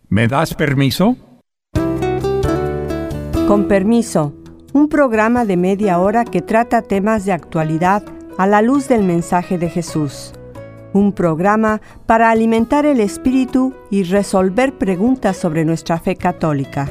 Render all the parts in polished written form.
¿Me das permiso? Con permiso, un programa de media hora que trata temas de actualidad a la luz del mensaje de Jesús. Un programa para alimentar el espíritu y resolver preguntas sobre nuestra fe católica.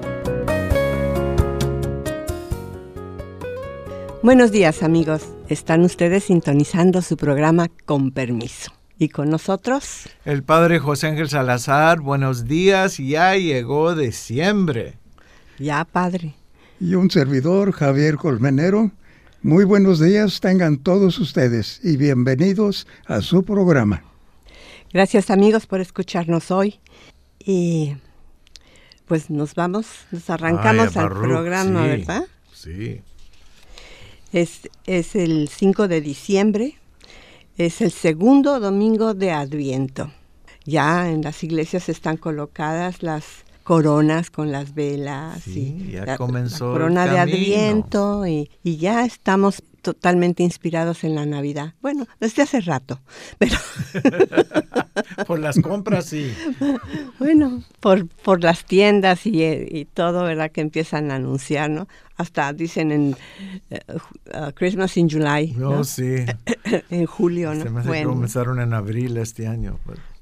Buenos días, amigos. Están ustedes sintonizando su programa Con Permiso. Y con nosotros, el Padre José Ángel Salazar. Buenos días, ya llegó diciembre. Ya, Padre. Y un servidor, Javier Colmenero. Muy buenos días tengan todos ustedes y bienvenidos a su programa. Gracias, amigos, por escucharnos hoy. Y pues nos arrancamos al programa, sí, ¿verdad? Sí. Es el 5 de diciembre, es el segundo domingo de Adviento. Ya en las iglesias están colocadas las coronas con las velas. Sí, y ya comenzó la corona el de camino. Adviento y ya estamos totalmente inspirados en la Navidad. Bueno, desde hace rato, pero por las compras, sí. Bueno, por las tiendas y todo, ¿verdad? Que empiezan a anunciar, ¿no? Hasta dicen en Christmas in July, ¿no? No, sí. En julio, ¿no? Se me hace que comenzaron en abril este año.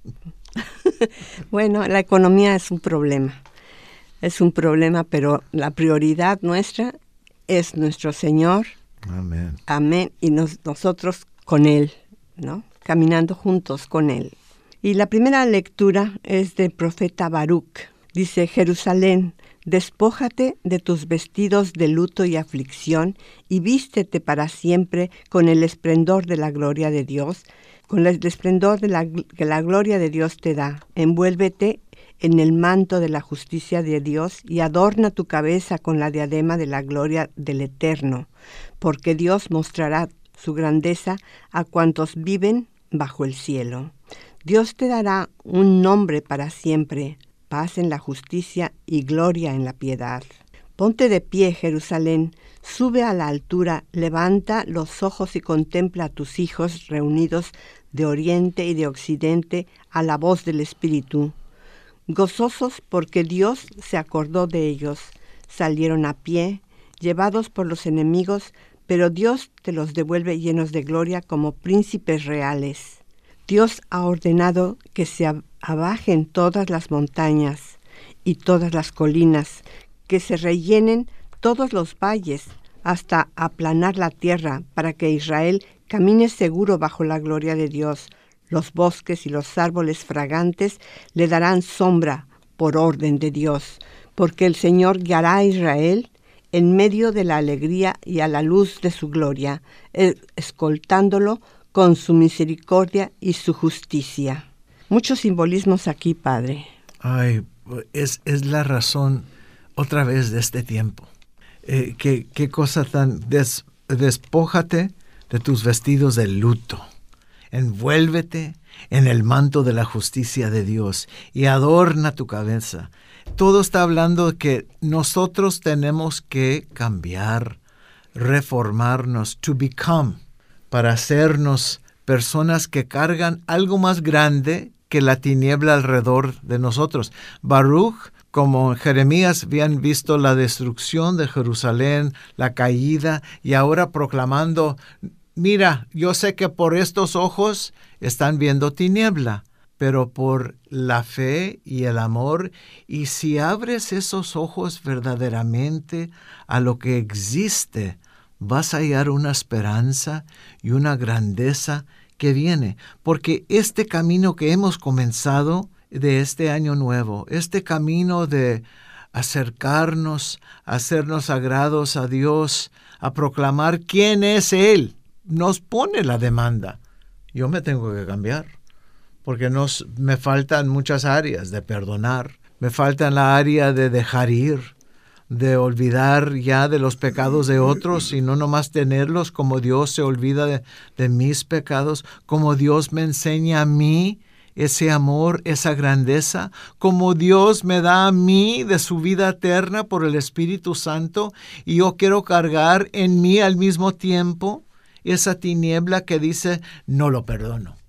Bueno, la economía es un problema. Es un problema, pero la prioridad nuestra es nuestro Señor. Amén. Amén. Y nosotros con Él, ¿no? Caminando juntos con Él. Y la primera lectura es del profeta Baruch. Dice: Jerusalén, despójate de tus vestidos de luto y aflicción y vístete para siempre con el esplendor de la gloria de Dios, con el esplendor que la gloria de Dios te da. Envuélvete en el manto de la justicia de Dios y adorna tu cabeza con la diadema de la gloria del Eterno, porque Dios mostrará su grandeza a cuantos viven bajo el cielo. Dios te dará un nombre para siempre, paz en la justicia y gloria en la piedad. Ponte de pie, Jerusalén, sube a la altura, levanta los ojos y contempla a tus hijos reunidos de oriente y de occidente a la voz del Espíritu. Gozosos porque Dios se acordó de ellos, salieron a pie, llevados por los enemigos, pero Dios te los devuelve llenos de gloria como príncipes reales. Dios ha ordenado que se abajen todas las montañas y todas las colinas, que se rellenen todos los valles hasta aplanar la tierra, para que Israel camine seguro bajo la gloria de Dios. Los bosques y los árboles fragantes le darán sombra por orden de Dios, porque el Señor guiará a Israel en medio de la alegría y a la luz de su gloria, escoltándolo con su misericordia y su justicia. Muchos simbolismos aquí, Padre. Ay, es la razón otra vez de este tiempo. Qué cosa tan... Despójate de tus vestidos de luto. Envuélvete en el manto de la justicia de Dios y adorna tu cabeza. Todo está hablando de que nosotros tenemos que cambiar, reformarnos, to become, para hacernos personas que cargan algo más grande que la tiniebla alrededor de nosotros. Baruch, como Jeremías, habían visto la destrucción de Jerusalén, la caída, y ahora proclamando: mira, yo sé que por estos ojos están viendo tiniebla, pero por la fe y el amor, y si abres esos ojos verdaderamente a lo que existe, vas a hallar una esperanza y una grandeza que viene. Porque este camino que hemos comenzado de este año nuevo, este camino de acercarnos, hacernos sagrados a Dios, a proclamar quién es Él, nos pone la demanda. Yo me tengo que cambiar, porque me faltan muchas áreas de perdonar, me falta la área de dejar ir, de olvidar ya de los pecados de otros y no nomás tenerlos, como Dios se olvida de mis pecados, como Dios me enseña a mí ese amor, esa grandeza, como Dios me da a mí de su vida eterna por el Espíritu Santo, y yo quiero cargar en mí al mismo tiempo esa tiniebla que dice: no lo perdono.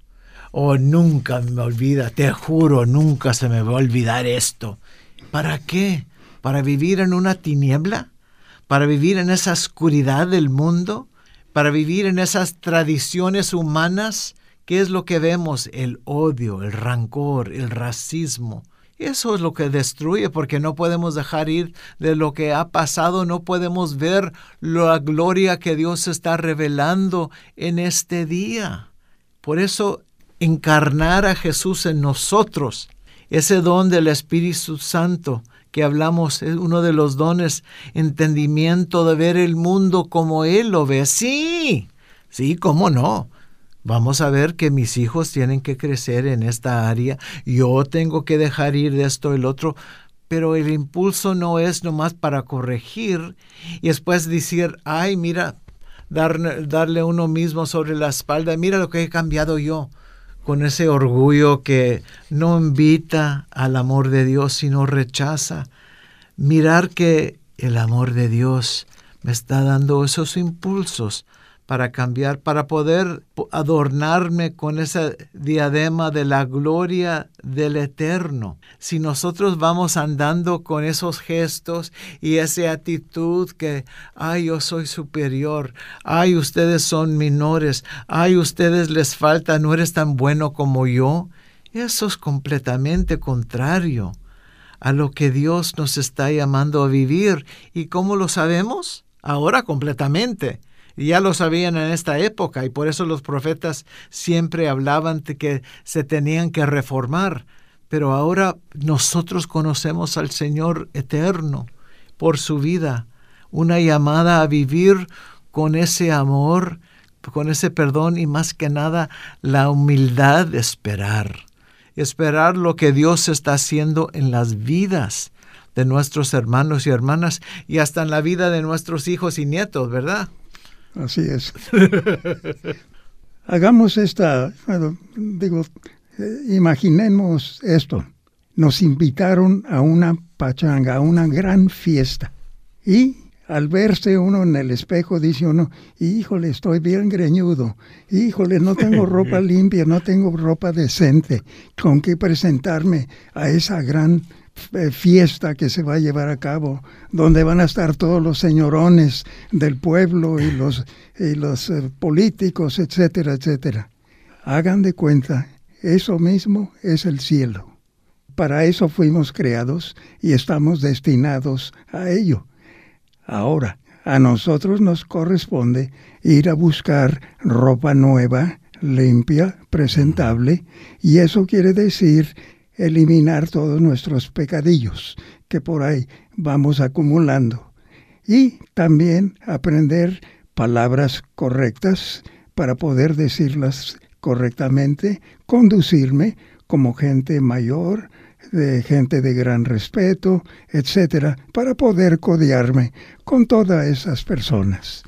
Oh, nunca me olvida, te juro, nunca se me va a olvidar esto. ¿Para qué? ¿Para vivir en una tiniebla? ¿Para vivir en esa oscuridad del mundo? ¿Para vivir en esas tradiciones humanas? ¿Qué es lo que vemos? El odio, el rancor, el racismo. Eso es lo que destruye, porque no podemos dejar ir de lo que ha pasado, no podemos ver la gloria que Dios está revelando en este día. Por eso, encarnar a Jesús en nosotros, ese don del Espíritu Santo que hablamos, es uno de los dones, entendimiento de ver el mundo como Él lo ve. Sí, cómo no. Vamos a ver que mis hijos tienen que crecer en esta área. Yo tengo que dejar ir de esto y el otro. Pero el impulso no es nomás para corregir y después decir, ay, mira, darle uno mismo sobre la espalda. Mira lo que he cambiado yo. Con ese orgullo que no invita al amor de Dios, sino rechaza. Mirar que el amor de Dios me está dando esos impulsos para cambiar, para poder adornarme con esa diadema de la gloria del Eterno. Si nosotros vamos andando con esos gestos y esa actitud que, ay, yo soy superior, ay, ustedes son menores, ay, ustedes les falta, no eres tan bueno como yo, eso es completamente contrario a lo que Dios nos está llamando a vivir. ¿Y cómo lo sabemos? Ahora completamente. Ya lo sabían en esta época y por eso los profetas siempre hablaban de que se tenían que reformar. Pero ahora nosotros conocemos al Señor eterno por su vida. Una llamada a vivir con ese amor, con ese perdón y más que nada la humildad de esperar. Esperar lo que Dios está haciendo en las vidas de nuestros hermanos y hermanas y hasta en la vida de nuestros hijos y nietos, ¿verdad? Así es. Hagamos imaginemos esto. Nos invitaron a una pachanga, a una gran fiesta. Y al verse uno en el espejo, dice uno, híjole, estoy bien greñudo. Híjole, no tengo ropa limpia, no tengo ropa decente. ¿Con qué presentarme a esa gran fiesta que se va a llevar a cabo, donde van a estar todos los señorones del pueblo y los políticos, etcétera, etcétera? Hagan de cuenta, eso mismo es el cielo. Para eso fuimos creados y estamos destinados a ello. Ahora, a nosotros nos corresponde ir a buscar ropa nueva, limpia, presentable, y eso quiere decir eliminar todos nuestros pecadillos que por ahí vamos acumulando. Y también aprender palabras correctas para poder decirlas correctamente, conducirme como gente mayor, gente de gran respeto, etcétera, para poder codearme con todas esas personas.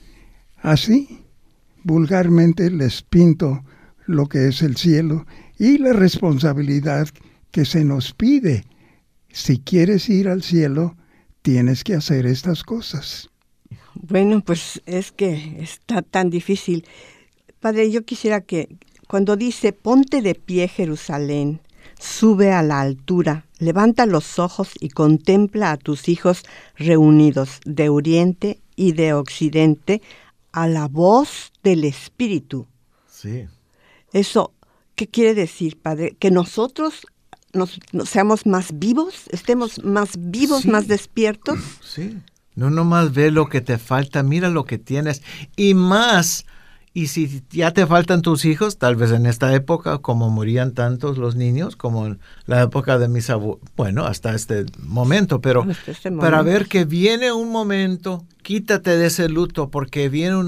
Así, vulgarmente les pinto lo que es el cielo y la responsabilidad que se nos pide. Si quieres ir al cielo, tienes que hacer estas cosas. Bueno, pues es que está tan difícil. Padre, yo quisiera que cuando dice, ponte de pie, Jerusalén, sube a la altura, levanta los ojos y contempla a tus hijos reunidos de oriente y de occidente a la voz del Espíritu. Sí. Eso, ¿qué quiere decir, Padre? Que nosotros nos seamos más vivos, estemos más vivos, sí, más despiertos. Sí. No nomás ve lo que te falta, mira lo que tienes y más. Y si ya te faltan tus hijos, tal vez en esta época, como morían tantos los niños, como en la época de mis abuelos, bueno, hasta este momento, pero para ver que viene un momento, quítate de ese luto, porque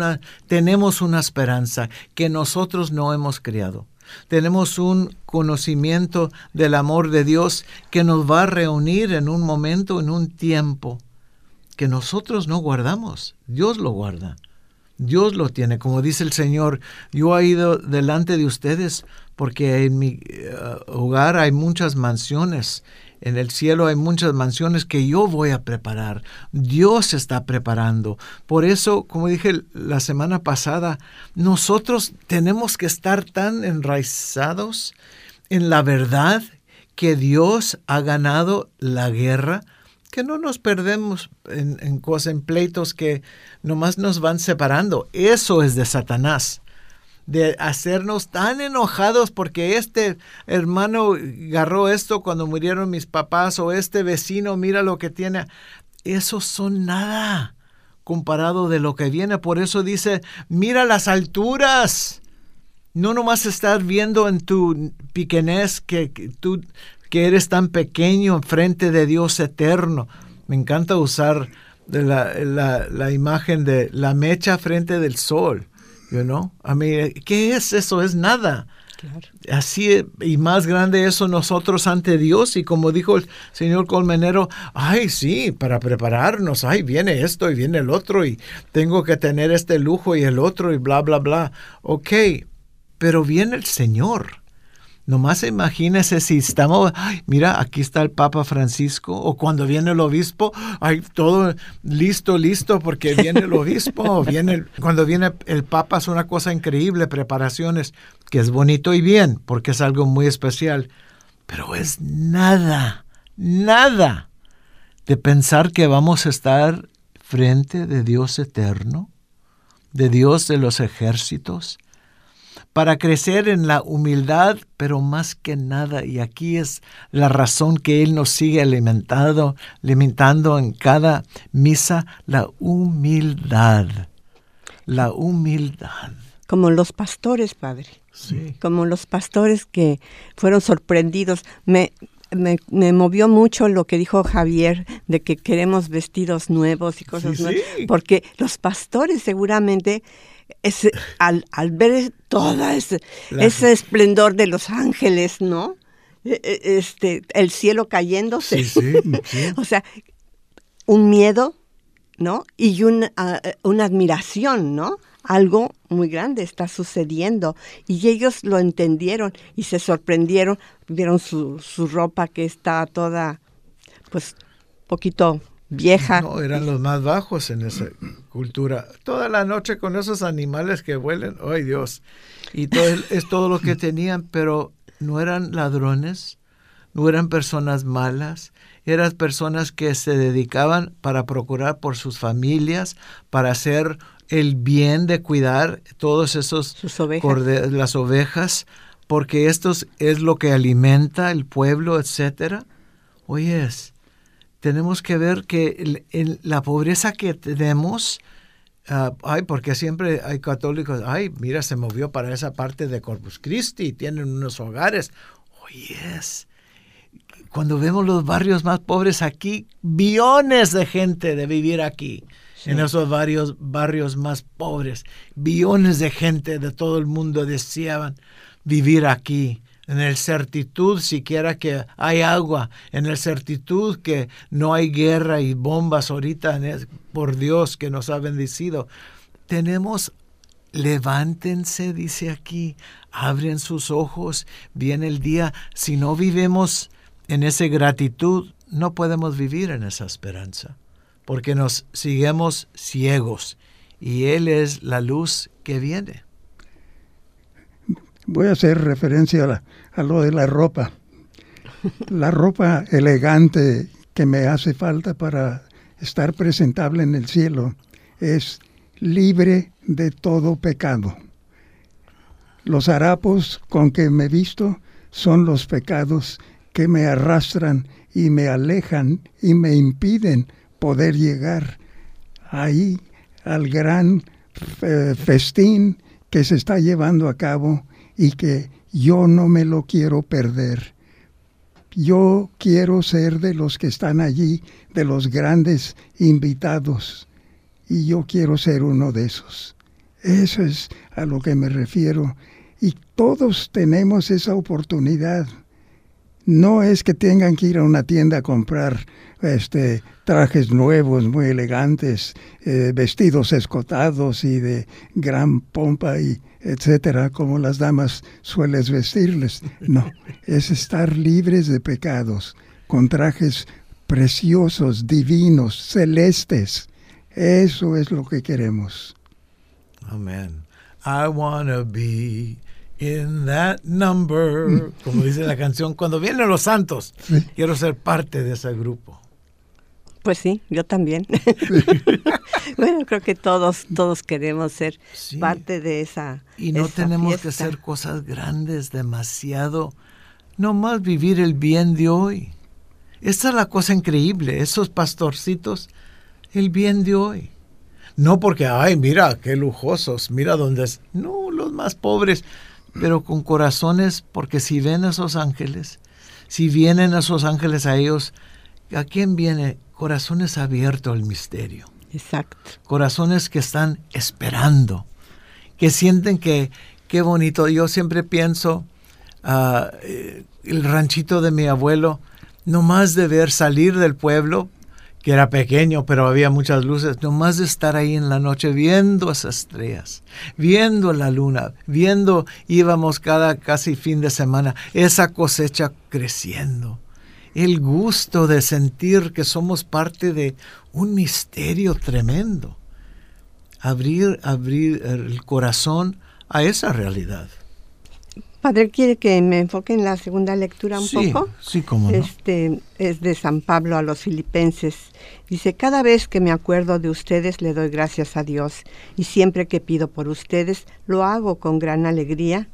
tenemos una esperanza que nosotros no hemos creado. Tenemos un conocimiento del amor de Dios que nos va a reunir en un momento, en un tiempo, que nosotros no guardamos. Dios lo guarda. Dios lo tiene. Como dice el Señor, yo he ido delante de ustedes porque en mi hogar hay muchas mansiones. En el cielo hay muchas mansiones que yo voy a preparar. Dios está preparando. Por eso, como dije la semana pasada, nosotros tenemos que estar tan enraizados en la verdad que Dios ha ganado la guerra, que no nos perdemos en cosas, en pleitos que nomás nos van separando. Eso es de Satanás, de hacernos tan enojados porque este hermano agarró esto cuando murieron mis papás, o este vecino mira lo que tiene. Esos son nada comparado de lo que viene. Por eso dice, mira las alturas. No nomás estar viendo en tu pequeñez que tú que eres tan pequeño frente de Dios eterno. Me encanta usar la imagen de la mecha frente del sol. A mí, ¿qué es eso? Es nada. Claro. Así y más grande eso nosotros ante Dios. Y como dijo el señor Colmenero, ay, sí, para prepararnos, ay, viene esto y viene el otro y tengo que tener este lujo y el otro y bla, bla, bla. Ok, pero viene el Señor. Nomás imagínese si estamos, ay, mira, aquí está el Papa Francisco, o cuando viene el obispo, ay, todo listo, porque viene el obispo, cuando viene el Papa es una cosa increíble, preparaciones, que es bonito y bien, porque es algo muy especial, pero es nada de pensar que vamos a estar frente de Dios eterno, de Dios de los ejércitos, para crecer en la humildad, pero más que nada, y aquí es la razón que Él nos sigue alimentando en cada misa, la humildad. La humildad. Como los pastores, Padre. Sí. Como los pastores que fueron sorprendidos. Me movió mucho lo que dijo Javier, de que queremos vestidos nuevos y cosas nuevas, porque los pastores seguramente... al ver todo ese esplendor de los ángeles, ¿no? El cielo cayéndose. Sí. O sea, un miedo, ¿no? Y una admiración, ¿no? Algo muy grande está sucediendo. Y ellos lo entendieron y se sorprendieron. Vieron su ropa que está toda, pues, poquito... vieja. No, eran los más bajos en esa cultura. Toda la noche con esos animales que vuelan, ¡ay Dios! Y es todo lo que tenían, pero no eran ladrones, no eran personas malas, eran personas que se dedicaban para procurar por sus familias, para hacer el bien de cuidar todos esos las ovejas, porque esto es lo que alimenta el pueblo, etcétera. Oyes, tenemos que ver que la pobreza que tenemos, porque siempre hay católicos, ay, mira, se movió para esa parte de Corpus Christi, tienen unos hogares. Oyes, cuando vemos los barrios más pobres aquí, billones de gente de vivir aquí, en esos barrios más pobres, billones de gente de todo el mundo deseaban vivir aquí. En el certitud siquiera que hay agua, en el certitud que no hay guerra y bombas ahorita, por Dios que nos ha bendecido. Levántense, dice aquí, abren sus ojos, viene el día. Si no vivimos en esa gratitud, no podemos vivir en esa esperanza, porque nos seguimos ciegos y Él es la luz que viene. Voy a hacer referencia a lo de la ropa. La ropa elegante que me hace falta para estar presentable en el cielo es libre de todo pecado. Los harapos con que me visto son los pecados que me arrastran y me alejan y me impiden poder llegar ahí al gran festín que se está llevando a cabo y que yo no me lo quiero perder. Yo quiero ser de los que están allí, de los grandes invitados, y yo quiero ser uno de esos. Eso es a lo que me refiero. Y todos tenemos esa oportunidad. No es que tengan que ir a una tienda a comprar trajes nuevos, muy elegantes, vestidos escotados y de gran pompa y etcétera, como las damas sueles vestirles. No, es estar libres de pecados, con trajes preciosos, divinos, celestes. Eso es lo que queremos. Amén. I wanna be in that number. Como dice la canción, cuando vienen los santos, Sí. quiero ser parte de ese grupo. Pues sí, yo también. Bueno, creo que todos queremos ser Sí. parte de esa Y no esa tenemos que fiesta. hacer cosas grandes, demasiado. Nomás vivir el bien de hoy. Esta es la cosa increíble. Esos pastorcitos, el bien de hoy. No porque, ay, mira, qué lujosos, mira dónde es. No, los más pobres, pero con corazones, porque si ven a esos ángeles, si vienen esos ángeles a ellos, ¿a quién viene? Corazones abiertos al misterio. Exacto. Corazones que están esperando, que sienten que, qué bonito. Yo siempre pienso, el ranchito de mi abuelo, nomás de ver salir del pueblo, que era pequeño, pero había muchas luces, nomás de estar ahí en la noche viendo esas estrellas, viendo la luna, íbamos casi fin de semana, esa cosecha creciendo. El gusto de sentir que somos parte de un misterio tremendo. Abrir el corazón a esa realidad. Padre, ¿quiere que me enfoque en la segunda lectura un poco? Sí, cómo no. Es de San Pablo a los Filipenses. Dice, cada vez que me acuerdo de ustedes le doy gracias a Dios, y siempre que pido por ustedes lo hago con gran alegría,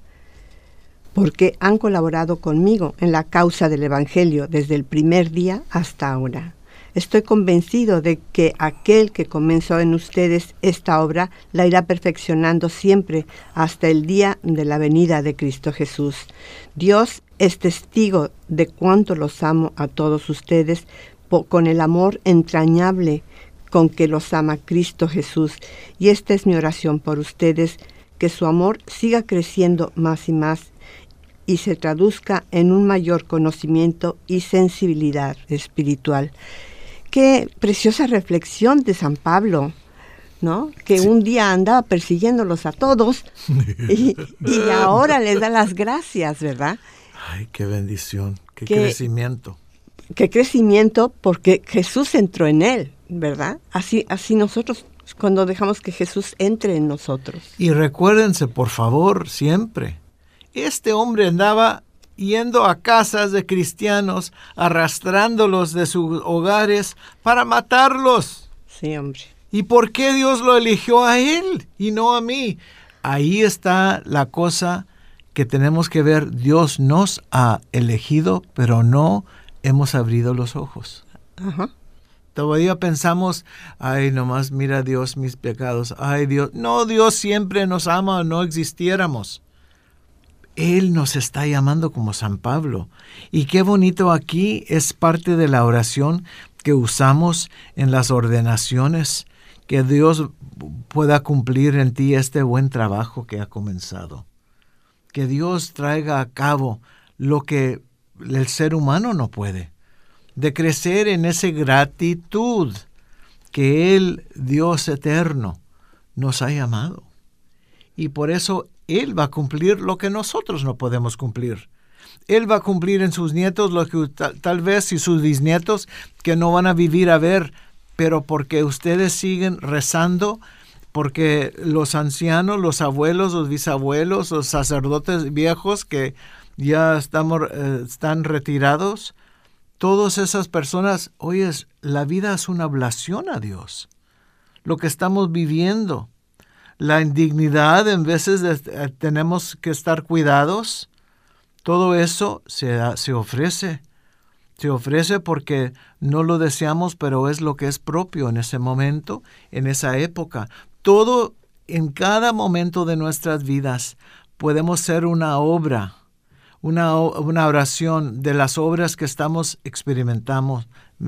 porque han colaborado conmigo en la causa del Evangelio desde el primer día hasta ahora. Estoy convencido de que aquel que comenzó en ustedes esta obra la irá perfeccionando siempre hasta el día de la venida de Cristo Jesús. Dios es testigo de cuánto los amo a todos ustedes con el amor entrañable con que los ama Cristo Jesús. Y esta es mi oración por ustedes, que su amor siga creciendo más y más y se traduzca en un mayor conocimiento y sensibilidad espiritual. Qué preciosa reflexión de San Pablo, ¿no? Que sí, un día andaba persiguiéndolos a todos y ahora les da las gracias, ¿verdad? Ay, qué bendición, qué crecimiento. Qué crecimiento, porque Jesús entró en él, ¿verdad? Así nosotros, cuando dejamos que Jesús entre en nosotros. Y recuérdense, por favor, siempre, este hombre andaba yendo a casas de cristianos, arrastrándolos de sus hogares para matarlos. Sí, hombre. ¿Y por qué Dios lo eligió a él y no a mí? Ahí está la cosa que tenemos que ver. Dios nos ha elegido, pero no hemos abrido los ojos. Ajá. Todavía pensamos, ay, nomás mira Dios mis pecados. Ay, Dios. No, Dios siempre nos ama o no existiéramos. Él nos está llamando como San Pablo. Y qué bonito aquí es parte de la oración que usamos en las ordenaciones, que Dios pueda cumplir en ti este buen trabajo que ha comenzado. Que Dios traiga a cabo lo que el ser humano no puede. De crecer en esa gratitud que Él, Dios eterno, nos ha llamado. Y por eso Él va a cumplir lo que nosotros no podemos cumplir. Él va a cumplir en sus nietos lo que tal vez y sus bisnietos que no van a vivir a ver, pero porque ustedes siguen rezando, porque los ancianos, los abuelos, los bisabuelos, los sacerdotes viejos que ya están retirados, todas esas personas, oye, la vida es una oblación a Dios. Lo que estamos viviendo, la indignidad, en veces tenemos que estar cuidados, todo eso se ofrece. Se ofrece porque no lo deseamos, pero es lo que es propio en ese momento, en esa época. Todo, en cada momento de nuestras vidas, podemos ser una obra, una oración de las obras que estamos experimentando,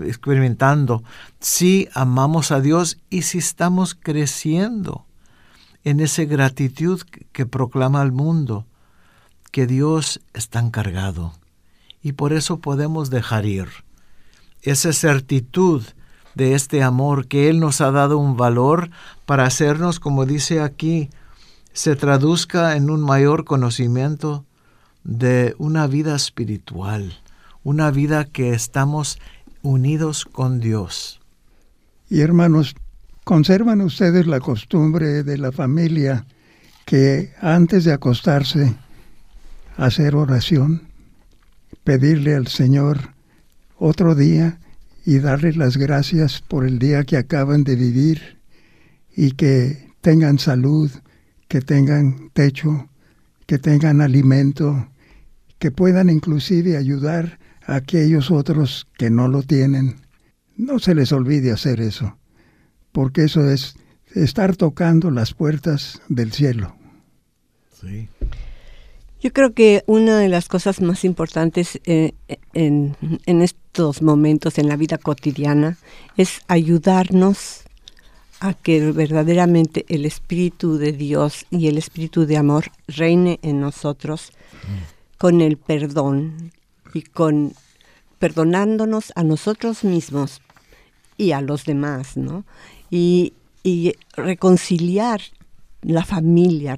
si amamos a Dios y si estamos creciendo en esa gratitud que proclama al mundo, que Dios está encargado. Y por eso podemos dejar ir esa certitud de este amor que Él nos ha dado un valor para hacernos, como dice aquí, se traduzca en un mayor conocimiento de una vida espiritual, una vida que estamos unidos con Dios. Y hermanos, ¿conservan ustedes la costumbre de la familia que antes de acostarse hacer oración, pedirle al Señor otro día y darle las gracias por el día que acaban de vivir y que tengan salud, que tengan techo, que tengan alimento, que puedan inclusive ayudar a aquellos otros que no lo tienen? No se les olvide hacer eso, porque eso es estar tocando las puertas del cielo. Sí. Yo creo que una de las cosas más importantes en estos momentos en la vida cotidiana es ayudarnos a que verdaderamente el Espíritu de Dios y el Espíritu de amor reine en nosotros con el perdón y con perdonándonos a nosotros mismos y a los demás, ¿no? Y reconciliar la familia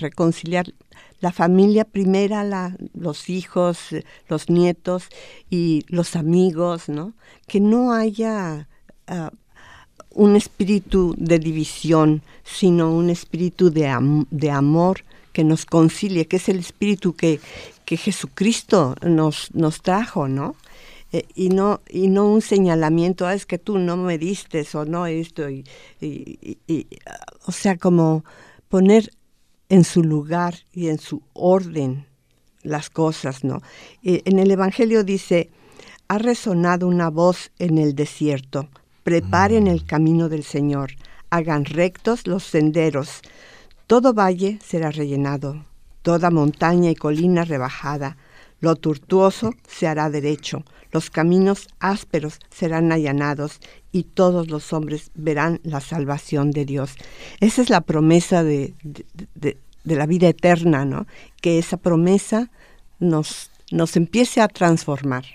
primera, los hijos, los nietos y los amigos, ¿no? Que no haya un espíritu de división, sino un espíritu de amor que nos concilie, que es el espíritu que Jesucristo nos trajo, ¿no? Y no un señalamiento, es que tú no me diste o no esto, o sea, como poner en su lugar y en su orden las cosas, ¿no? En el Evangelio dice, ha resonado una voz en el desierto, preparen el camino del Señor, hagan rectos los senderos, todo valle será rellenado, toda montaña y colina rebajada, lo tortuoso se hará derecho, los caminos ásperos serán allanados y todos los hombres verán la salvación de Dios. Esa es la promesa de la vida eterna, ¿no? Que esa promesa nos empiece a transformar,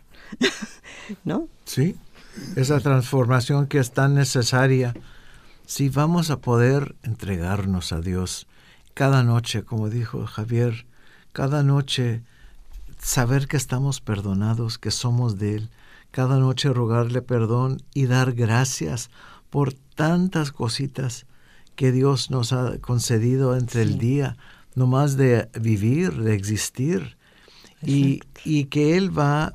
¿no? Sí, esa transformación que es tan necesaria. Si vamos a poder entregarnos a Dios cada noche, como dijo Javier, cada noche saber que estamos perdonados, que somos de Él, cada noche rogarle perdón y dar gracias por tantas cositas que Dios nos ha concedido entre el día, nomás de vivir, de existir, y que Él va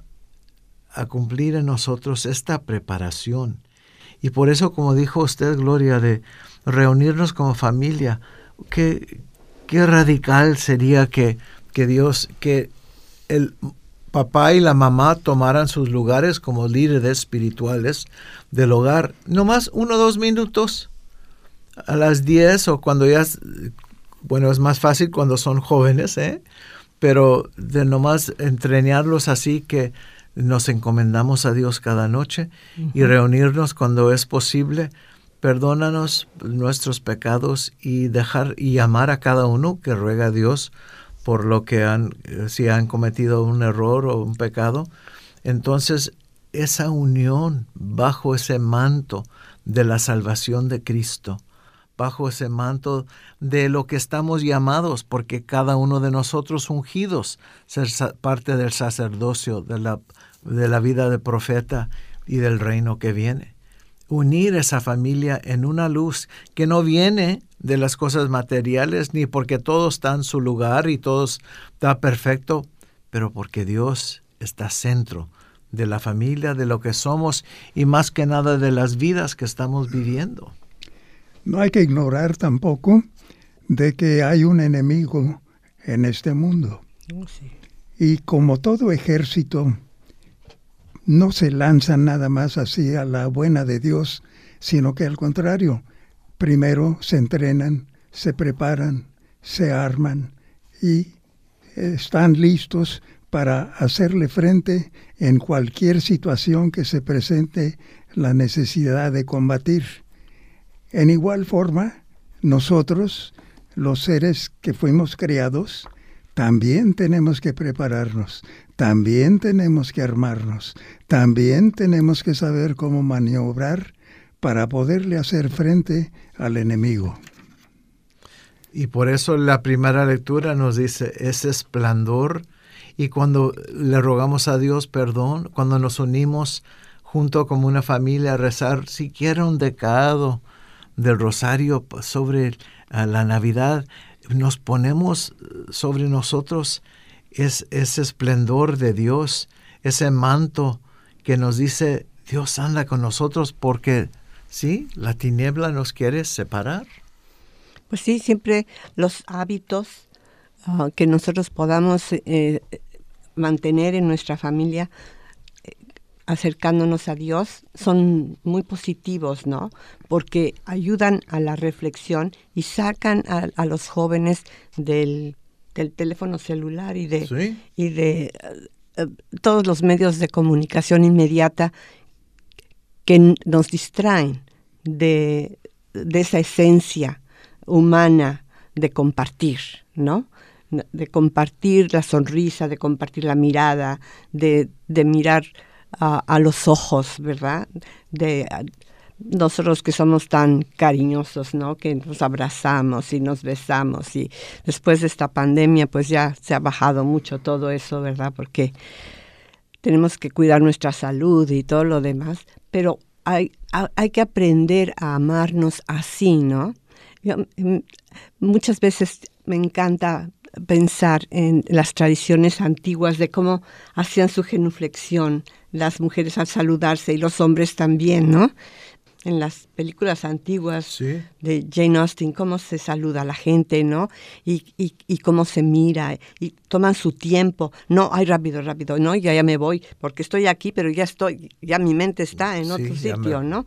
a cumplir en nosotros esta preparación. Y por eso, como dijo usted, Gloria, de reunirnos como familia, qué radical sería que Dios, que el papá y la mamá tomaran sus lugares como líderes espirituales del hogar, nomás 1 o 2 minutos a las 10 o cuando ya, bueno, es más fácil cuando son jóvenes, pero de nomás entrenarlos así que nos encomendamos a Dios cada noche y reunirnos cuando es posible. Perdónanos nuestros pecados y dejar y amar a cada uno que ruega a Dios por lo que si han cometido un error o un pecado. Entonces, esa unión bajo ese manto de la salvación de Cristo, bajo ese manto de lo que estamos llamados, porque cada uno de nosotros ungidos, ser parte del sacerdocio, de la vida de profeta y del reino que viene. Unir esa familia en una luz que no viene de las cosas materiales, ni porque todo está en su lugar y todo está perfecto, pero porque Dios está centro de la familia, de lo que somos y más que nada de las vidas que estamos viviendo. No hay que ignorar tampoco de que hay un enemigo en este mundo. Sí. Y como todo ejército, no se lanzan nada más así a la buena de Dios, sino que al contrario, primero se entrenan, se preparan, se arman y están listos para hacerle frente en cualquier situación que se presente la necesidad de combatir. En igual forma, nosotros, los seres que fuimos creados, también tenemos que prepararnos, también tenemos que armarnos, también tenemos que saber cómo maniobrar para poderle hacer frente al enemigo. Y por eso la primera lectura nos dice ese esplendor Y cuando le rogamos a Dios perdón, cuando nos unimos junto como una familia a rezar siquiera un decado del rosario sobre la Navidad, nos ponemos sobre nosotros ese esplendor de Dios, ese manto que nos dice, Dios anda con nosotros porque, sí, la tiniebla nos quiere separar. Pues sí, siempre los hábitos que nosotros podamos mantener en nuestra familia, acercándonos a Dios, son muy positivos, ¿no? Porque ayudan a la reflexión y sacan a los jóvenes del teléfono celular y de todos los medios de comunicación inmediata que nos distraen de esa esencia humana de compartir, ¿no? De compartir la sonrisa, de compartir la mirada, de mirar a los ojos, ¿verdad? De nosotros que somos tan cariñosos, ¿no? Que nos abrazamos y nos besamos, y después de esta pandemia pues ya se ha bajado mucho todo eso, ¿verdad? Porque tenemos que cuidar nuestra salud y todo lo demás, pero hay que aprender a amarnos así, ¿no? Muchas veces me encanta pensar en las tradiciones antiguas de cómo hacían su genuflexión las mujeres al saludarse y los hombres también, ¿no? En las películas antiguas sí, de Jane Austen, cómo se saluda a la gente, ¿no? Y cómo se mira, y toman su tiempo. No, ay, rápido, no, ya me voy, porque estoy aquí, pero ya mi mente está en otro sitio, ¿no?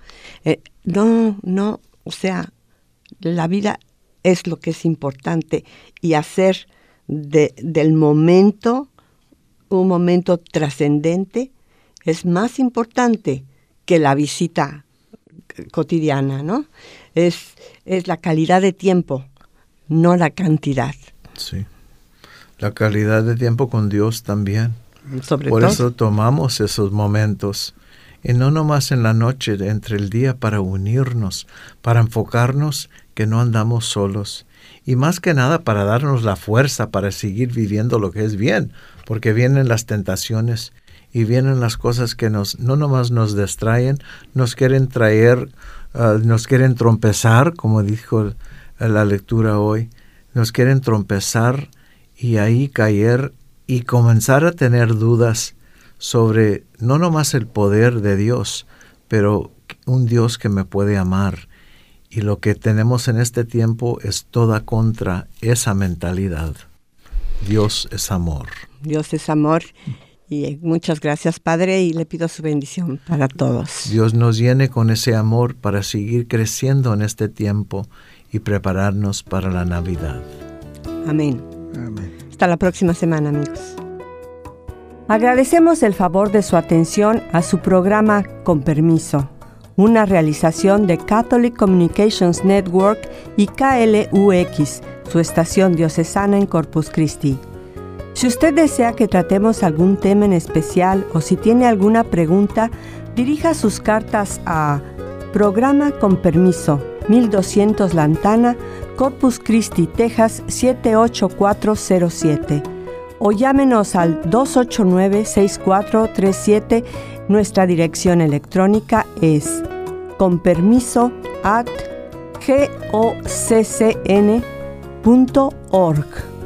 No, o sea, la vida es lo que es importante, y hacer del momento un momento trascendente es más importante que la visita cotidiana, ¿no? Es la calidad de tiempo, no la cantidad. Sí, la calidad de tiempo con Dios también. Sobre Por todo. eso tomamos esos momentos, y no nomás en la noche, entre el día, para unirnos, para enfocarnos que no andamos solos, y más que nada para darnos la fuerza para seguir viviendo lo que es bien, porque vienen las tentaciones y vienen las cosas que no nomás nos distraen, nos quieren traer, nos quieren trompezar, como dijo la lectura hoy, nos quieren trompezar y ahí caer y comenzar a tener dudas sobre no nomás el poder de Dios, pero un Dios que me puede amar. Y lo que tenemos en este tiempo es toda contra esa mentalidad. Dios es amor. Dios es amor. Y muchas gracias, Padre, y le pido su bendición para todos. Dios nos llene con ese amor para seguir creciendo en este tiempo y prepararnos para la Navidad. Amén. Amén. Hasta la próxima semana, amigos. Agradecemos el favor de su atención a su programa Con Permiso, una realización de Catholic Communications Network y KLUX, su estación diocesana en Corpus Christi. Si usted desea que tratemos algún tema en especial o si tiene alguna pregunta, dirija sus cartas a Programa Con Permiso, 1200 Lantana, Corpus Christi, Texas 78407, o llámenos al 289-6437. Nuestra dirección electrónica es conpermiso@goccn.org.